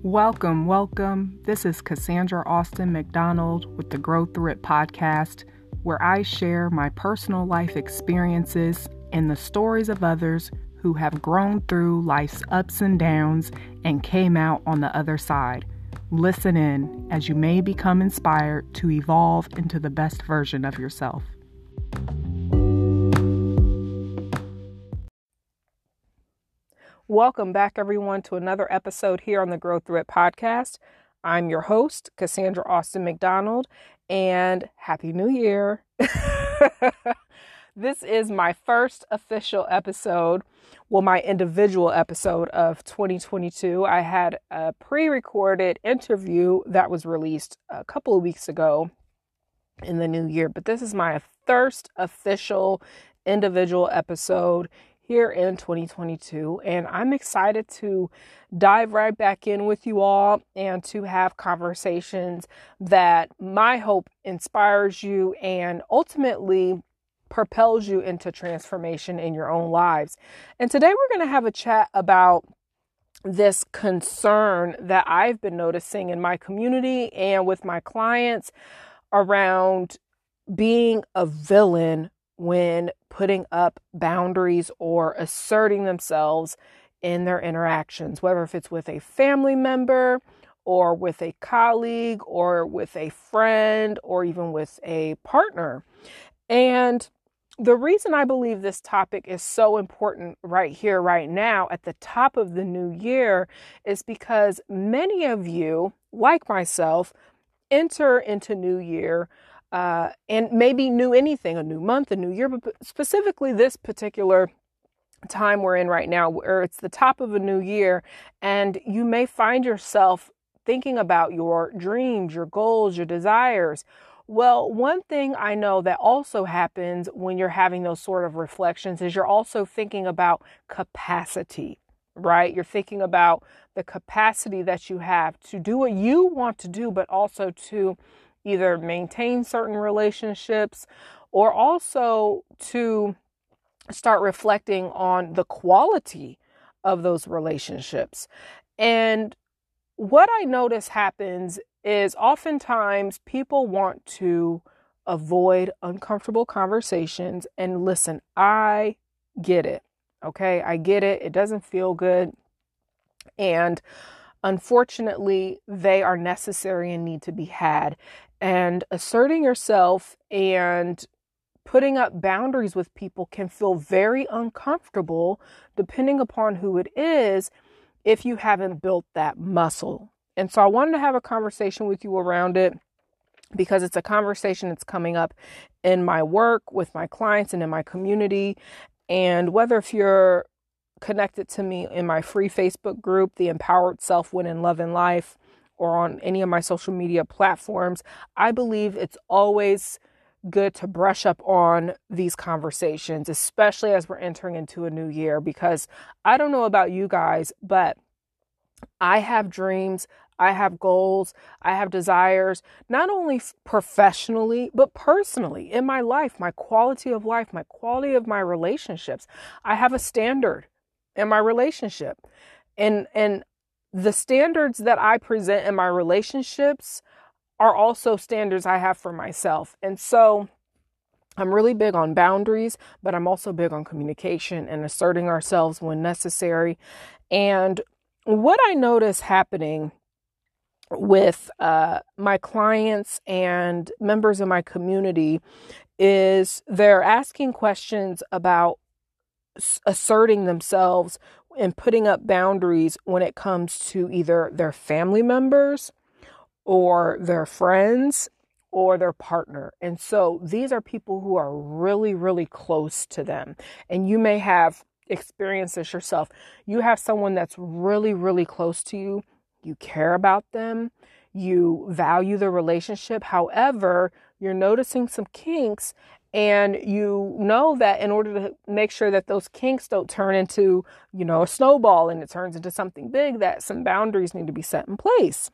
Welcome. This is Cassandra Austin McDonald with the Grow Through It podcast, where I share my personal life experiences and the stories of others who have grown through life's ups and downs and came out on the other side. Listen in as you may become inspired to evolve into the best version of yourself. Welcome back, everyone, to another episode here on the Grow Through It podcast. I'm your host, Cassandra Austin McDonald, and Happy New Year. This is my first official episode, my individual episode of 2022. I had a pre-recorded interview that was released a couple of weeks ago in the new year, but this is my first official individual episode here in 2022, and I'm excited to dive right back in with you all and to have conversations that my hope inspires you and ultimately propels you into transformation in your own lives. And today we're going to have a chat about this concern that I've been noticing in my community and with my clients around being a villain when putting up boundaries or asserting themselves in their interactions, whether if it's with a family member or with a colleague or with a friend or even with a partner. And the reason I believe this topic is so important right here, right now, at the top of the new year, is because many of you, like myself, enter into new year and maybe new anything, a new month, a new year, but specifically this particular time we're in right now, where it's the top of a new year, and you may find yourself thinking about your dreams, your goals, your desires. Well, one thing I know that also happens when you're having those sort of reflections is you're also thinking about capacity, right? You're thinking about the capacity that you have to do what you want to do, but also to either maintain certain relationships or also to start reflecting on the quality of those relationships. And what I notice happens is oftentimes people want to avoid uncomfortable conversations. And listen, I get it. Okay, I get it. It doesn't feel good. And unfortunately, they are necessary and need to be had. And asserting yourself and putting up boundaries with people can feel very uncomfortable depending upon who it is if you haven't built that muscle. And so I wanted to have a conversation with you around it because it's a conversation that's coming up in my work with my clients and in my community. And whether if you're connected to me in my free Facebook group, The Empowered Self Win in Love and Life, or on any of my social media platforms, I believe it's always good to brush up on these conversations, especially as we're entering into a new year, because I don't know about you guys, but I have dreams, I have goals, I have desires, not only professionally, but personally in my life, my quality of life, my quality of my relationships. I have a standard in my relationship, and the standards that I present in my relationships are also standards I have for myself. And so I'm really big on boundaries, but I'm also big on communication and asserting ourselves when necessary. And what I notice happening with my clients and members of my community is they're asking questions about asserting themselves and putting up boundaries when it comes to either their family members or their friends or their partner. And so these are people who are really, really close to them. And you may have experienced this yourself. You have someone that's really, really close to you. You care about them. You value the relationship. However, you're noticing some kinks, and you know that in order to make sure that those kinks don't turn into, a snowball and it turns into something big, that some boundaries need to be set in place.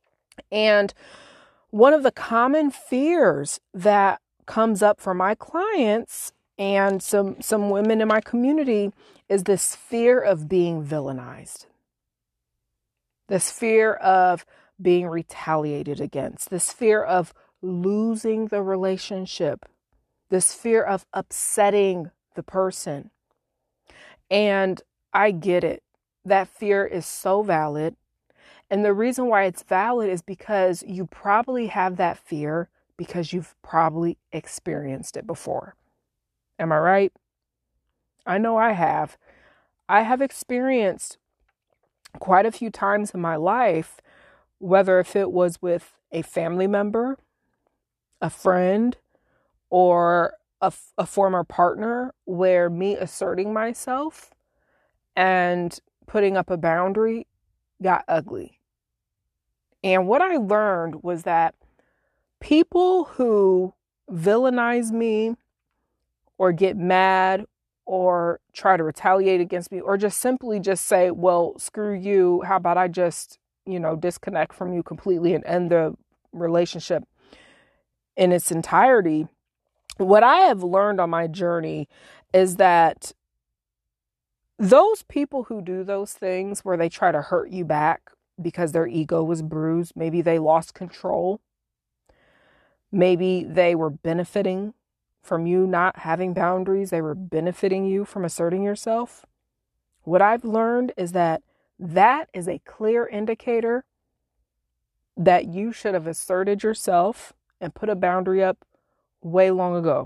And one of the common fears that comes up for my clients and some women in my community is this fear of being villainized. this fear of being retaliated against, this fear of losing the relationship, this fear of upsetting the person. And I get it. That fear is so valid. And the reason why it's valid is because you probably have that fear because you've probably experienced it before. Am I right? I know I have. I have experienced quite a few times in my life, whether if it was with a family member, a friend, or a former partner, where me asserting myself and putting up a boundary got ugly. And what I learned was that people who villainize me or get mad or try to retaliate against me or just simply just say, well, screw you. How about I just, disconnect from you completely and end the relationship in its entirety. What I have learned on my journey is that those people who do those things where they try to hurt you back because their ego was bruised, maybe they lost control, maybe they were benefiting from you not having boundaries, they were benefiting you from asserting yourself. What I've learned is that is a clear indicator that you should have asserted yourself and put a boundary up way long ago.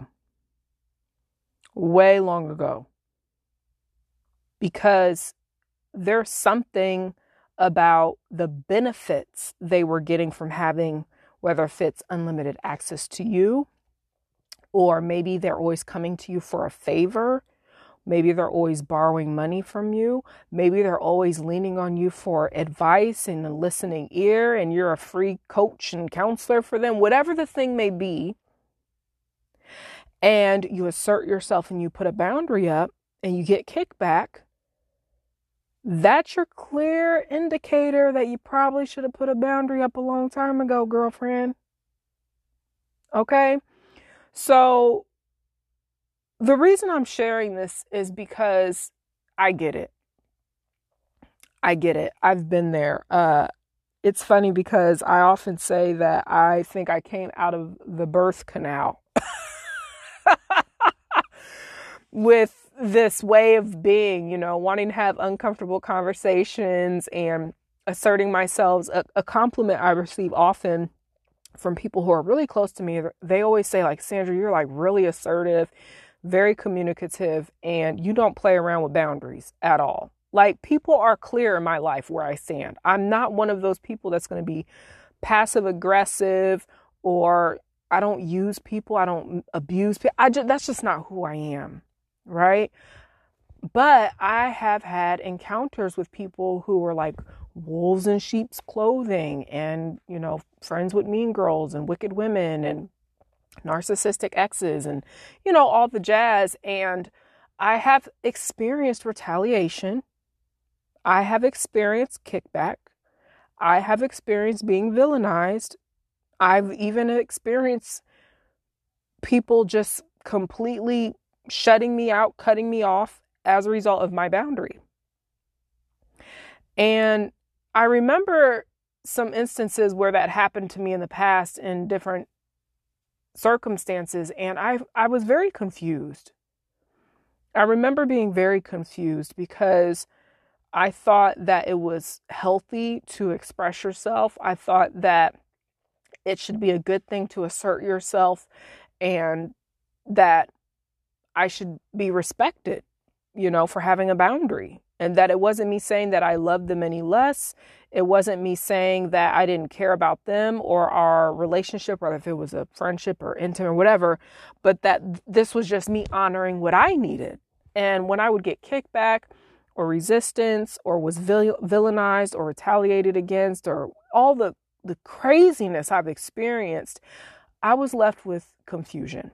Way long ago. Because there's something about the benefits they were getting from having, whether if it's unlimited access to you, or maybe they're always coming to you for a favor. Maybe they're always borrowing money from you. Maybe they're always leaning on you for advice and a listening ear, and you're a free coach and counselor for them, whatever the thing may be. And you assert yourself and you put a boundary up and you get kickback. That's your clear indicator that you probably should have put a boundary up a long time ago, girlfriend. Okay? So the reason I'm sharing this is because I get it. I get it. I've been there. It's funny because I often say that I think I came out of the birth canal with this way of being, wanting to have uncomfortable conversations and asserting myself. A compliment I receive often from people who are really close to me, they always say, like, Sandra, you're like really assertive, very communicative, and you don't play around with boundaries at all. Like, people are clear in my life where I stand. I'm not one of those people that's going to be passive aggressive, or I don't use people. I don't abuse people. That's just not who I am. Right? But I have had encounters with people who were like wolves in sheep's clothing and, friends with mean girls and wicked women and narcissistic exes and, all the jazz. And I have experienced retaliation. I have experienced kickback. I have experienced being villainized. I've even experienced people just completely shutting me out, cutting me off as a result of my boundary. And I remember some instances where that happened to me in the past in different circumstances, and I was very confused. I remember being very confused because I thought that it was healthy to express yourself. I thought that it should be a good thing to assert yourself and that I should be respected, for having a boundary. And that it wasn't me saying that I loved them any less. It wasn't me saying that I didn't care about them or our relationship, or if it was a friendship or intimate or whatever, but that this was just me honoring what I needed. And when I would get kickback or resistance or was villainized or retaliated against or all the craziness I've experienced, I was left with confusion.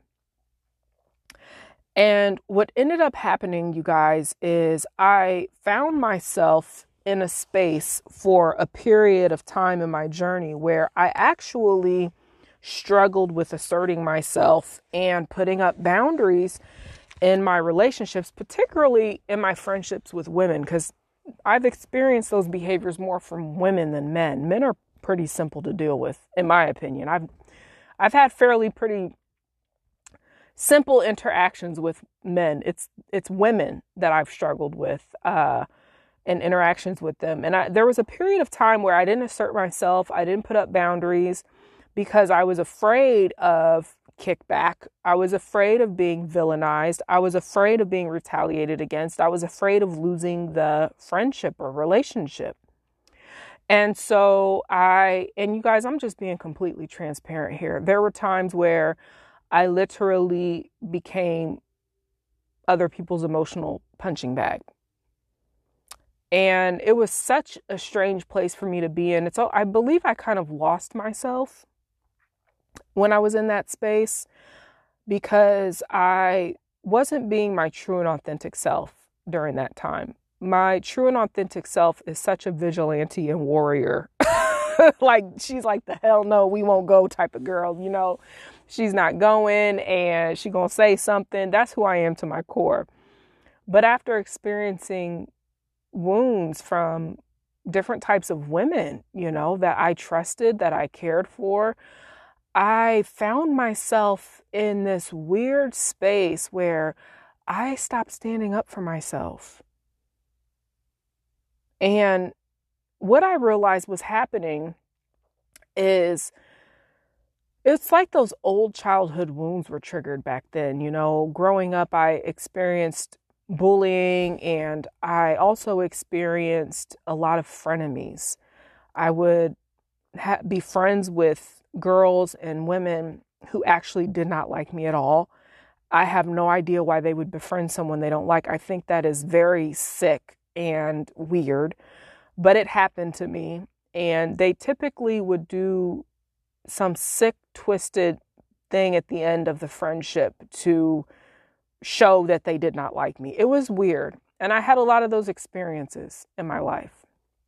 And what ended up happening, you guys, is I found myself in a space for a period of time in my journey where I actually struggled with asserting myself and putting up boundaries in my relationships, particularly in my friendships with women, because I've experienced those behaviors more from women than men. Men are pretty simple to deal with, in my opinion. I've had fairly pretty simple interactions with men. It's women that I've struggled with and interactions with them. And there was a period of time where I didn't assert myself. I didn't put up boundaries because I was afraid of kickback. I was afraid of being villainized. I was afraid of being retaliated against. I was afraid of losing the friendship or relationship. And so and you guys, I'm just being completely transparent here. There were times where I literally became other people's emotional punching bag. And it was such a strange place for me to be in. I believe I kind of lost myself when I was in that space because I wasn't being my true and authentic self during that time. My true and authentic self is such a vigilante and warrior. Like, she's like the hell no, we won't go type of girl, you know. She's not going and she gonna say something. That's who I am to my core. But after experiencing wounds from different types of women, you know, that I trusted, that I cared for, I found myself in this weird space where I stopped standing up for myself. And what I realized was happening is it's like those old childhood wounds were triggered back then. You know, growing up, I experienced bullying and I also experienced a lot of frenemies. I would be friends with girls and women who actually did not like me at all. I have no idea why they would befriend someone they don't like. I think that is very sick and weird, but it happened to me. And they typically would do some sick, twisted thing at the end of the friendship to show that they did not like me. It was weird. And I had a lot of those experiences in my life.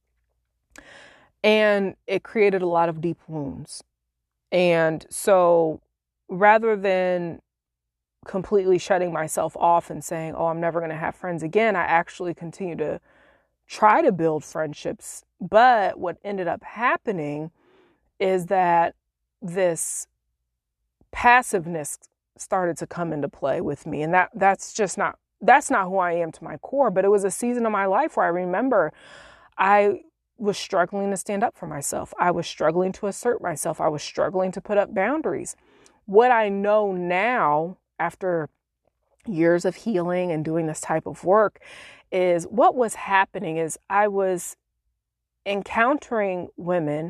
And it created a lot of deep wounds. And so rather than completely shutting myself off and saying, oh, I'm never going to have friends again, I actually continue to try to build friendships. But what ended up happening is that this passiveness started to come into play with me. And that's not who I am to my core. But it was a season of my life where I remember I was struggling to stand up for myself. I was struggling to assert myself. I was struggling to put up boundaries. What I know now, after years of healing and doing this type of work, is what was happening is I was encountering women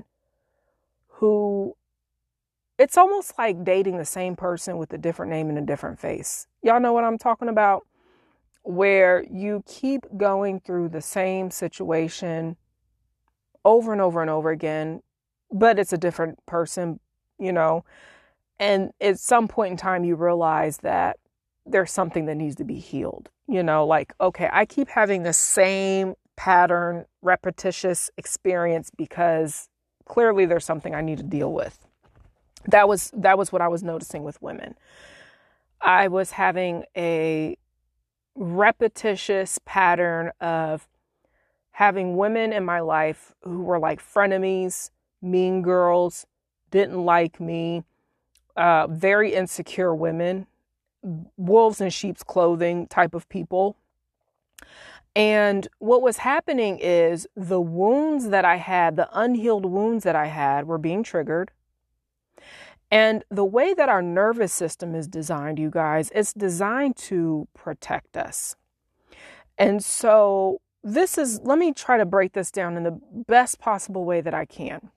who, it's almost like dating the same person with a different name and a different face. Y'all know what I'm talking about? Where you keep going through the same situation over and over and over again, but it's a different person, you know. And at some point in time, you realize that there's something that needs to be healed. You know, like, okay, I keep having the same pattern, repetitious experience because clearly there's something I need to deal with. That was what I was noticing with women. I was having a repetitious pattern of having women in my life who were like frenemies, mean girls, didn't like me, very insecure women, wolves in sheep's clothing type of people. And what was happening is the wounds that I had, the unhealed wounds that I had, were being triggered. And the way that our nervous system is designed, you guys, it's designed to protect us. And so let me try to break this down in the best possible way that I can.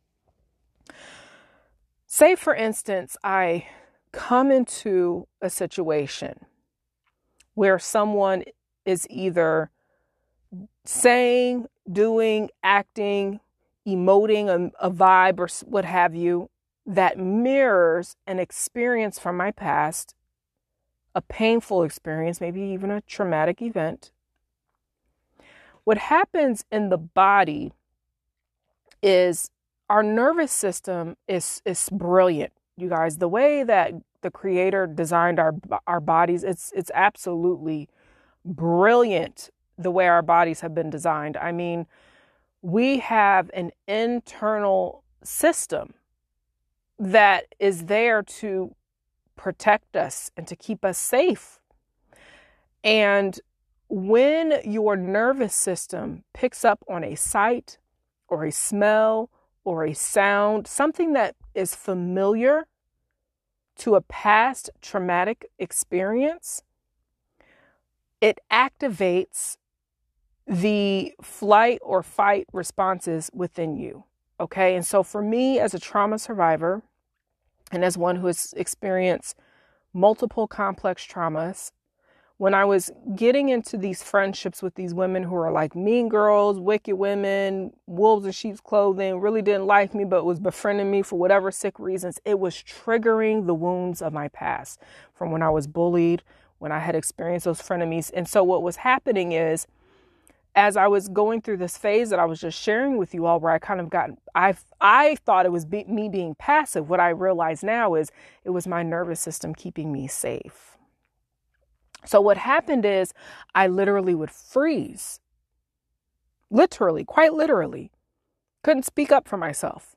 Say, for instance, I come into a situation where someone is either saying, doing, acting, emoting a vibe or what have you that mirrors an experience from my past, a painful experience, maybe even a traumatic event. What happens in the body is our nervous system is brilliant, you guys. The way that the Creator designed our bodies, it's absolutely brilliant the way our bodies have been designed. I mean, we have an internal system that is there to protect us and to keep us safe. And when your nervous system picks up on a sight or a smell or a sound, something that is familiar to a past traumatic experience, it activates the flight or fight responses within you. Okay. And so for me, as a trauma survivor and as one who has experienced multiple complex traumas, when I was getting into these friendships with these women who are like mean girls, wicked women, wolves in sheep's clothing, really didn't like me, but was befriending me for whatever sick reasons, it was triggering the wounds of my past from when I was bullied, when I had experienced those frenemies. And so what was happening is, as I was going through this phase that I was just sharing with you all, where I kind of I thought it was me being passive. What I realize now is it was my nervous system keeping me safe. So what happened is I literally would freeze. Literally, quite literally. Couldn't speak up for myself.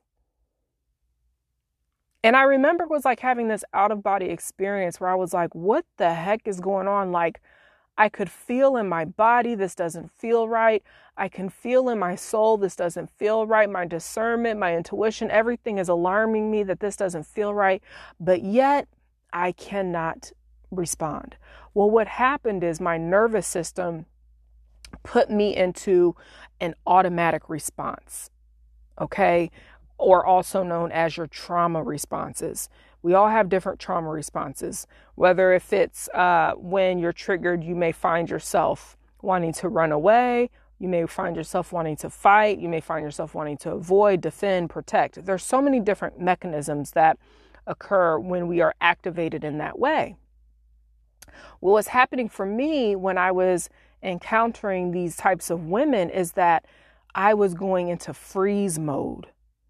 And I remember it was like having this out-of-body experience where I was like, what the heck is going on? Like, I could feel in my body, this doesn't feel right. I can feel in my soul, this doesn't feel right. My discernment, my intuition, everything is alarming me that this doesn't feel right. But yet I cannot respond. Well, what happened is my nervous system put me into an automatic response, okay? Or also known as your trauma responses. We all have different trauma responses, whether if it's when you're triggered, you may find yourself wanting to run away. You may find yourself wanting to fight. You may find yourself wanting to avoid, defend, protect. There's so many different mechanisms that occur when we are activated in that way. What was happening for me when I was encountering these types of women is that I was going into freeze mode.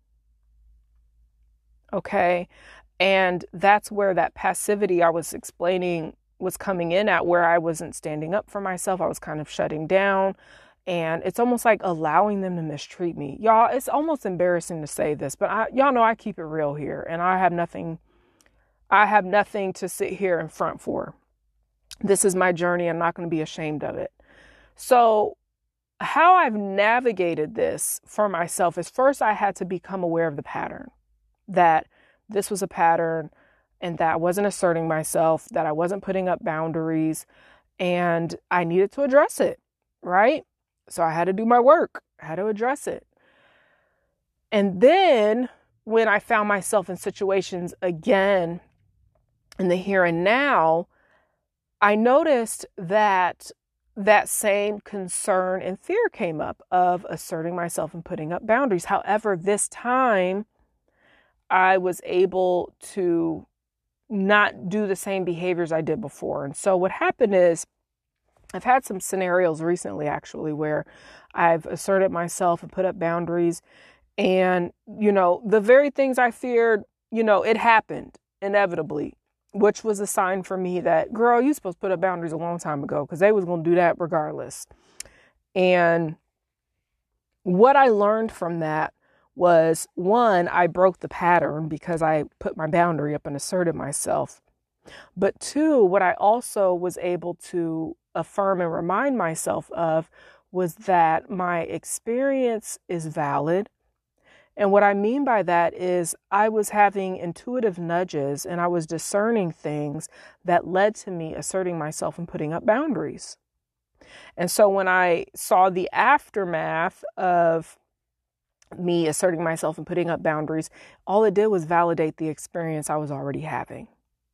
Okay. And that's where that passivity I was explaining was coming in at, where I wasn't standing up for myself. I was kind of shutting down, and it's almost like allowing them to mistreat me. Y'all, it's almost embarrassing to say this, but y'all know I keep it real here, and I have nothing to sit here in front for. This is my journey. I'm not going to be ashamed of it. So how I've navigated this for myself is, first I had to become aware of the pattern, that this was a pattern and that I wasn't asserting myself, that I wasn't putting up boundaries, and I needed to address it, right? So I had to do my work. I had to address it. And then when I found myself in situations again in the here and now, I noticed that that same concern and fear came up of asserting myself and putting up boundaries. However, this time I was able to not do the same behaviors I did before. And so what happened is, I've had some scenarios recently, actually, where I've asserted myself and put up boundaries. And, the very things I feared, it happened inevitably, which was a sign for me that, girl, you supposed to put up boundaries a long time ago, because they was going to do that regardless. And what I learned from that was, one, I broke the pattern because I put my boundary up and asserted myself. But two, what I also was able to affirm and remind myself of was that my experience is valid. And what I mean by that is I was having intuitive nudges and I was discerning things that led to me asserting myself and putting up boundaries. And so when I saw the aftermath of me asserting myself and putting up boundaries, all it did was validate the experience I was already having.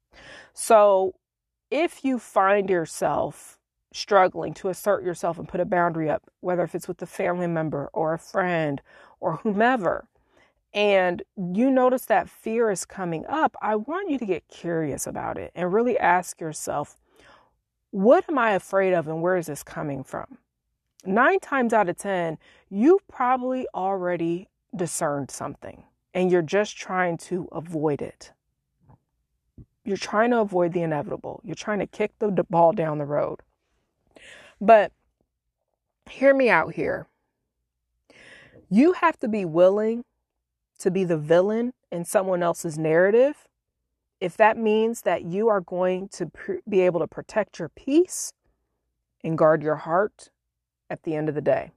So if you find yourself struggling to assert yourself and put a boundary up, whether if it's with a family member or a friend or whomever, and you notice that fear is coming up, I want you to get curious about it and really ask yourself, what am I afraid of and where is this coming from? 9 times out of 10, you probably already discerned something and you're just trying to avoid it. You're trying to avoid the inevitable. You're trying to kick the ball down the road. But hear me out here. You have to be willing to be the villain in someone else's narrative if that means that you are going to be able to protect your peace and guard your heart at the end of the day.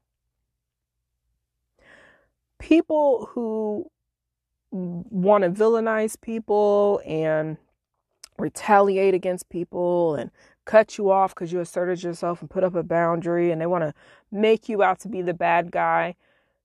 People who want to villainize people and retaliate against people and cut you off because you asserted yourself and put up a boundary, and they want to make you out to be the bad guy,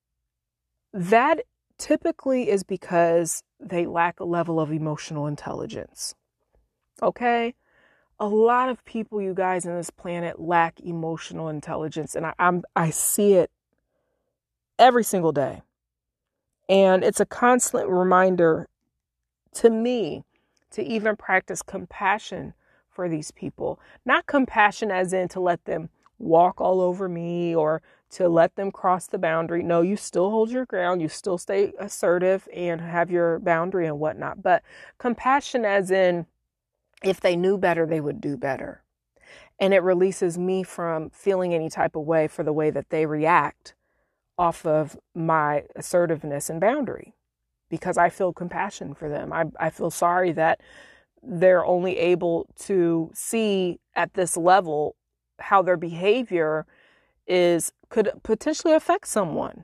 that typically is because they lack a level of emotional intelligence. Okay? A lot of people, you guys, in this planet lack emotional intelligence, and I see it every single day. And it's a constant reminder to me to even practice compassion for these people. Not compassion as in to let them walk all over me or to let them cross the boundary. No, you still hold your ground. You still stay assertive and have your boundary and whatnot. But compassion as in if they knew better, they would do better. And it releases me from feeling any type of way for the way that they react off of my assertiveness and boundary, because I feel compassion for them. I feel sorry that they're only able to see at this level how their behavior could potentially affect someone.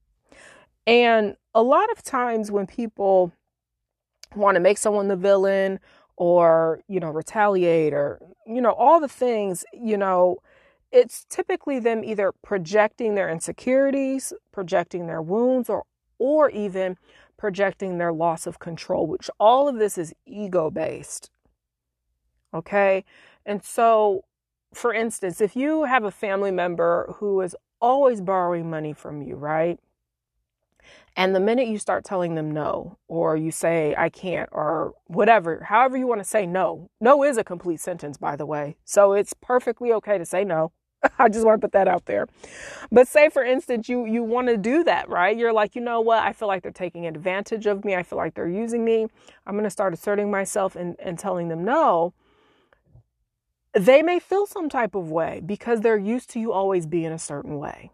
And a lot of times when people want to make someone the villain or, retaliate or, all the things, it's typically them either projecting their insecurities, projecting their wounds, or even projecting their loss of control, which all of this is ego-based. Okay? And so, for instance, if you have a family member who is always borrowing money from you, right? And the minute you start telling them no, or you say, I can't, or whatever, however you want to say no. No is a complete sentence, by the way. So it's perfectly okay to say no. I just want to put that out there. But say, for instance, you want to do that, right? You're like, you know what? I feel like they're taking advantage of me. I feel like they're using me. I'm going to start asserting myself and telling them no. They may feel some type of way because they're used to you always being a certain way.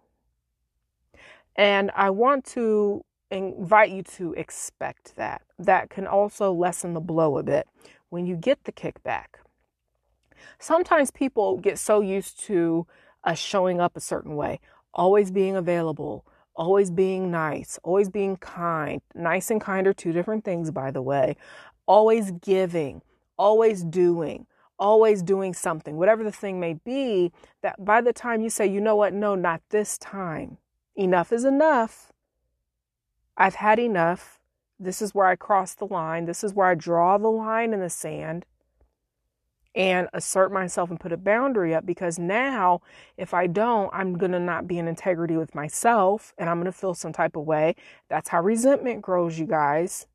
And I want to invite you to expect that. That can also lessen the blow a bit when you get the kickback. Sometimes people get so used to us showing up a certain way, always being available, always being nice, always being kind. Nice and kind are two different things, by the way. Always giving, always doing something, whatever the thing may be, that by the time you say, you know what, no, not this time. Enough is enough. I've had enough. This is where I cross the line. This is where I draw the line in the sand and assert myself and put a boundary up, because now if I don't, I'm going to not be in integrity with myself and I'm going to feel some type of way. That's how resentment grows, you guys.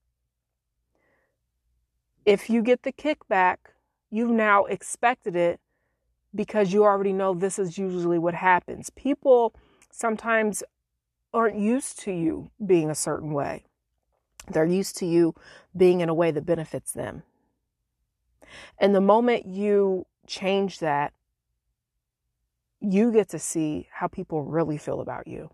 If you get the kickback, you've now expected it because you already know this is usually what happens. People sometimes aren't used to you being a certain way. They're used to you being in a way that benefits them. And the moment you change that, you get to see how people really feel about you.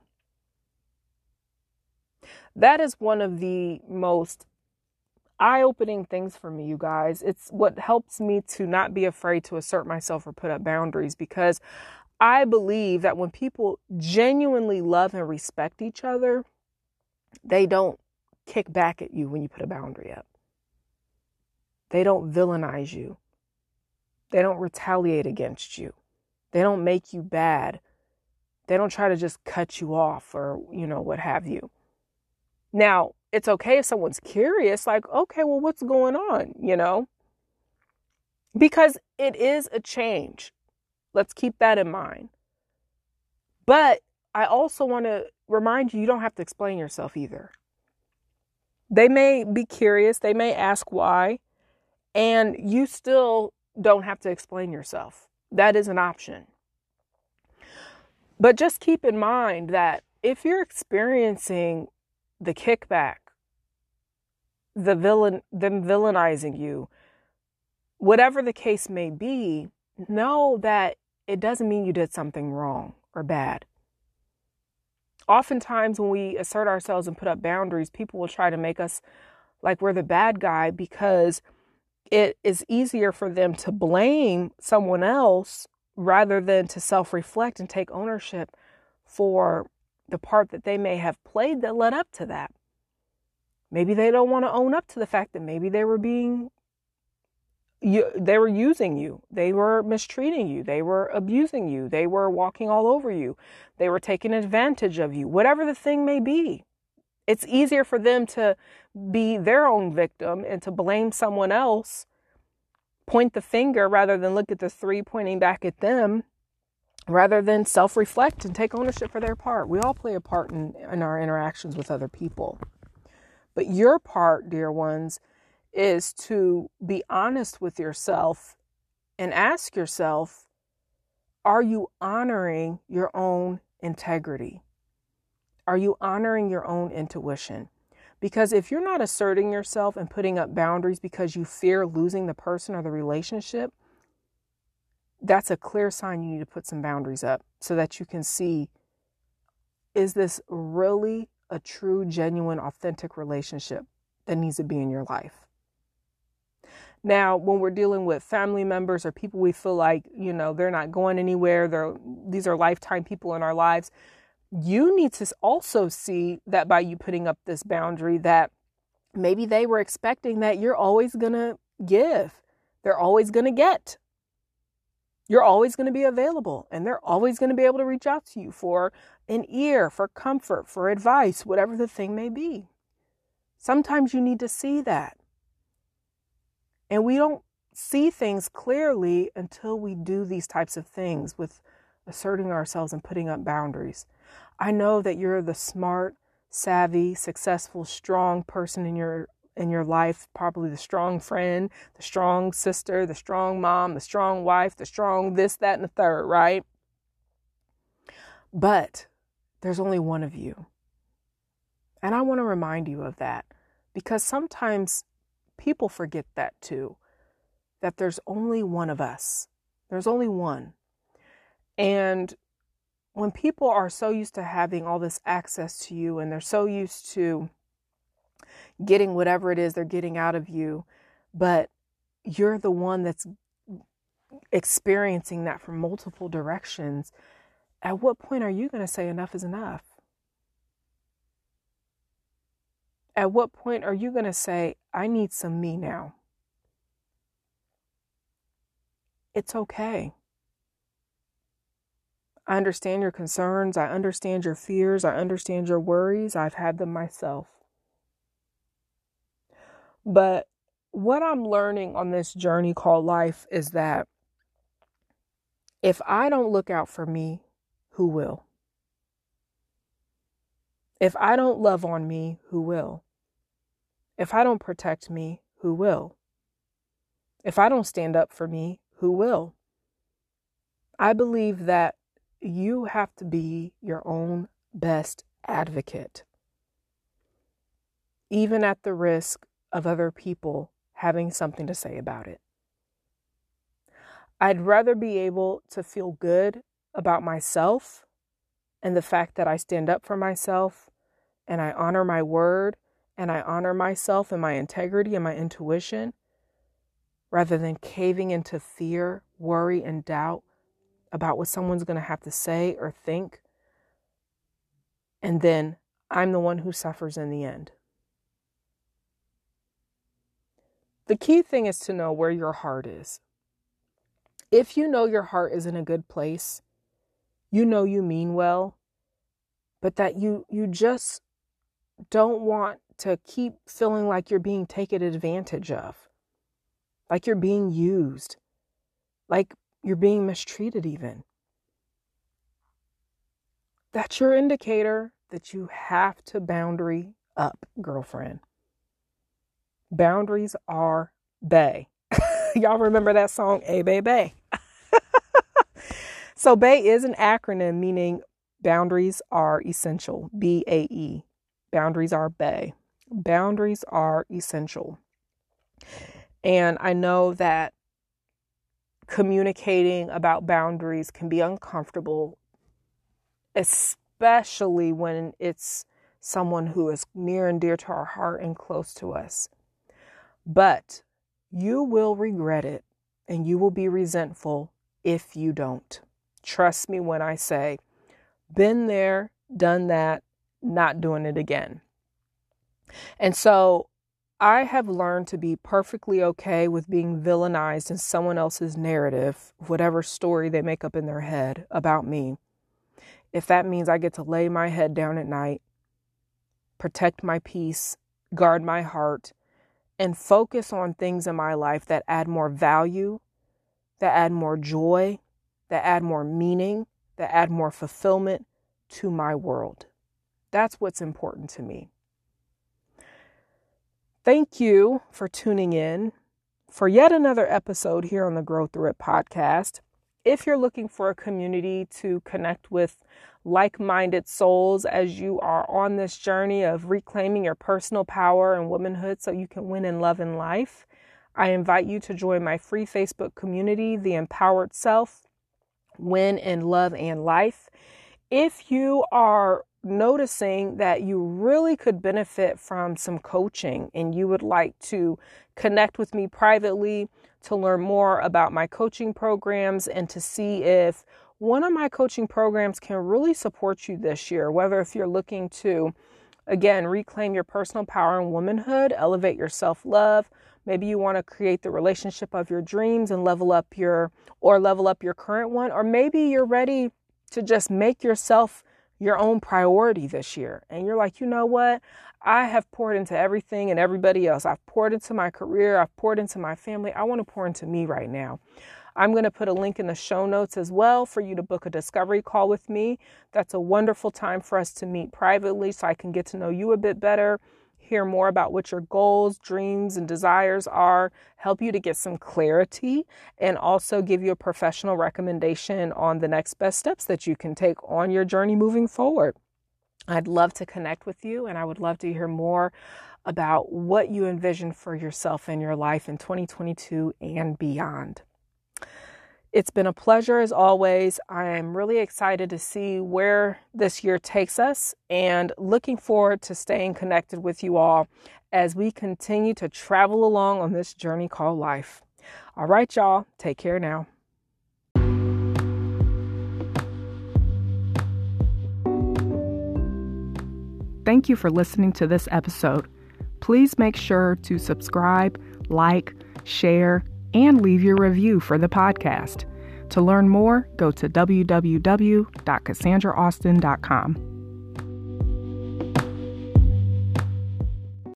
That is one of the most eye-opening things for me, you guys. It's what helps me to not be afraid to assert myself or put up boundaries, because I believe that when people genuinely love and respect each other, they don't kick back at you when you put a boundary up. They don't villainize you. They don't retaliate against you. They don't make you bad. They don't try to just cut you off or, what have you. Now, it's okay if someone's curious, like, okay, well, what's going on, Because it is a change. Let's keep that in mind. But I also want to remind you, you don't have to explain yourself either. They may be curious. They may ask why. And you still don't have to explain yourself. That is an option. But just keep in mind that if you're experiencing the kickback, them villainizing you, whatever the case may be, know that it doesn't mean you did something wrong or bad. Oftentimes when we assert ourselves and put up boundaries, people will try to make us like we're the bad guy because it is easier for them to blame someone else rather than to self-reflect and take ownership for the part that they may have played that led up to that. Maybe they don't want to own up to the fact that maybe they were using you. They were mistreating you. They were abusing you. They were walking all over you. They were taking advantage of you. Whatever the thing may be. It's easier for them to be their own victim and to blame someone else, point the finger rather than look at the three pointing back at them, rather than self-reflect and take ownership for their part. We all play a part in our interactions with other people. But your part, dear ones, is to be honest with yourself and ask yourself, are you honoring your own integrity? Are you honoring your own intuition? Because if you're not asserting yourself and putting up boundaries because you fear losing the person or the relationship, that's a clear sign you need to put some boundaries up so that you can see, is this really a true, genuine, authentic relationship that needs to be in your life? Now, when we're dealing with family members or people we feel like, they're not going anywhere, these are lifetime people in our lives, you need to also see that by you putting up this boundary that maybe they were expecting that you're always going to give. They're always going to get. You're always going to be available, and they're always going to be able to reach out to you for an ear, for comfort, for advice, whatever the thing may be. Sometimes you need to see that. And we don't see things clearly until we do these types of things with asserting ourselves and putting up boundaries. I know that you're the smart, savvy, successful, strong person in your life, probably the strong friend, the strong sister, the strong mom, the strong wife, the strong this, that, and the third, right? But there's only one of you. And I want to remind you of that because sometimes people forget that too, that there's only one of us. There's only one. And when people are so used to having all this access to you and they're so used to getting whatever it is they're getting out of you, but you're the one that's experiencing that from multiple directions, at what point are you going to say enough is enough? At what point are you going to say, I need some me now? It's okay. I understand your concerns. I understand your fears. I understand your worries. I've had them myself. But what I'm learning on this journey called life is that if I don't look out for me, who will? If I don't love on me, who will? If I don't protect me, who will? If I don't stand up for me, who will? I believe that you have to be your own best advocate, even at the risk of other people having something to say about it. I'd rather be able to feel good about myself and the fact that I stand up for myself and I honor my word and I honor myself and my integrity and my intuition rather than caving into fear, worry, and doubt about what someone's going to have to say or think. And then I'm the one who suffers in the end. The key thing is to know where your heart is. If you know your heart is in a good place, you know you mean well, but that you just don't want to keep feeling like you're being taken advantage of, like you're being used, like you're being mistreated even. That's your indicator that you have to boundary up, girlfriend. Boundaries are bae. Y'all remember that song, A Bae Bae? So BAE is an acronym meaning boundaries are essential. BAE. Boundaries are BAE. Boundaries are essential. And I know that communicating about boundaries can be uncomfortable, especially when it's someone who is near and dear to our heart and close to us. But you will regret it and you will be resentful if you don't. Trust me when I say, been there, done that, not doing it again. And so I have learned to be perfectly okay with being villainized in someone else's narrative, whatever story they make up in their head about me. If that means I get to lay my head down at night, protect my peace, guard my heart, and focus on things in my life that add more value, that add more joy, that add more meaning, that add more fulfillment to my world. That's what's important to me. Thank you for tuning in for yet another episode here on the Grow Through It podcast. If you're looking for a community to connect with like-minded souls as you are on this journey of reclaiming your personal power and womanhood so you can win in love and life, I invite you to join my free Facebook community, The Empowered Self, Win in Love and Life. If you are noticing that you really could benefit from some coaching and you would like to connect with me privately to learn more about my coaching programs and to see if one of my coaching programs can really support you this year, whether if you're looking to, again, reclaim your personal power and womanhood, elevate your self-love, maybe you want to create the relationship of your dreams and level up your current one, or maybe you're ready to just make yourself your own priority this year. And you're like, you know what? I have poured into everything and everybody else. I've poured into my career. I've poured into my family. I want to pour into me right now. I'm going to put a link in the show notes as well for you to book a discovery call with me. That's a wonderful time for us to meet privately so I can get to know you a bit better, hear more about what your goals, dreams, and desires are, help you to get some clarity, and also give you a professional recommendation on the next best steps that you can take on your journey moving forward. I'd love to connect with you, and I would love to hear more about what you envision for yourself and your life in 2022 and beyond. It's been a pleasure as always. I am really excited to see where this year takes us and looking forward to staying connected with you all as we continue to travel along on this journey called life. All right, y'all, take care now. Thank you for listening to this episode. Please make sure to subscribe, like, share, and leave your review for the podcast. To learn more, go to www.cassandraaustin.com.